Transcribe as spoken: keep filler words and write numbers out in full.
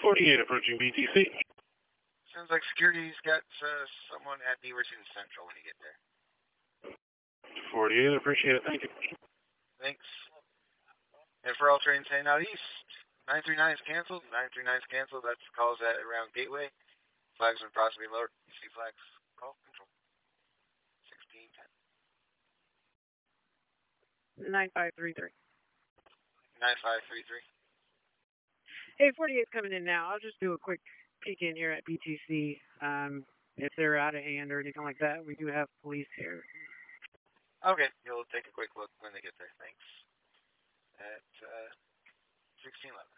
forty-eight approaching B T C. Sounds like security's got uh, someone at Beaverton Central when you get there. forty-eight, appreciate it, thank you. Thanks. And for all trains heading out east, nine three nine is canceled. nine three nine is canceled. That's calls at around Gateway. Flags are possibly lowered. You see flags. Call control. sixteen ten. nine five three three. nine five three three. Hey, forty-eight's coming in now. I'll just do a quick peek in here at B T C. Um, if they're out of hand or anything like that, we do have police here. Okay, you'll take a quick look when they get there. Thanks. At uh, sixteen eleven.